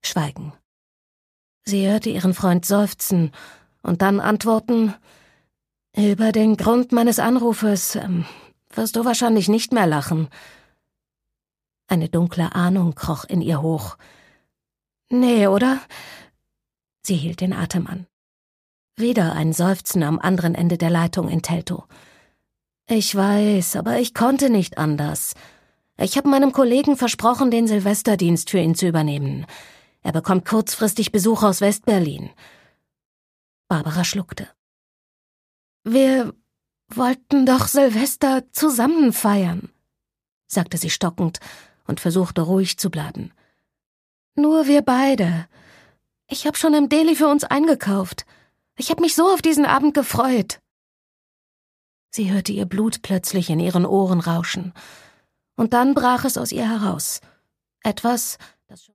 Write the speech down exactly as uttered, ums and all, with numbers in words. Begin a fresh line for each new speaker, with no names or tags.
Schweigen. Sie hörte ihren Freund seufzen und dann antworten: »Über den Grund meines Anrufes ähm, wirst du wahrscheinlich nicht mehr lachen.« Eine dunkle Ahnung kroch in ihr hoch. »Nee, oder?« Sie hielt den Atem an. Wieder ein Seufzen am anderen Ende der Leitung in Teltow. »Ich weiß, aber ich konnte nicht anders. Ich habe meinem Kollegen versprochen, den Silvesterdienst für ihn zu übernehmen. Er bekommt kurzfristig Besuch aus Westberlin.« Barbara schluckte. »Wir wollten doch Silvester zusammen feiern«, sagte sie stockend und versuchte ruhig zu bleiben. »Nur wir beide. Ich habe schon im Deli für uns eingekauft. Ich habe mich so auf diesen Abend gefreut.« Sie hörte ihr Blut plötzlich in ihren Ohren rauschen. Und dann brach es aus ihr heraus. Etwas, das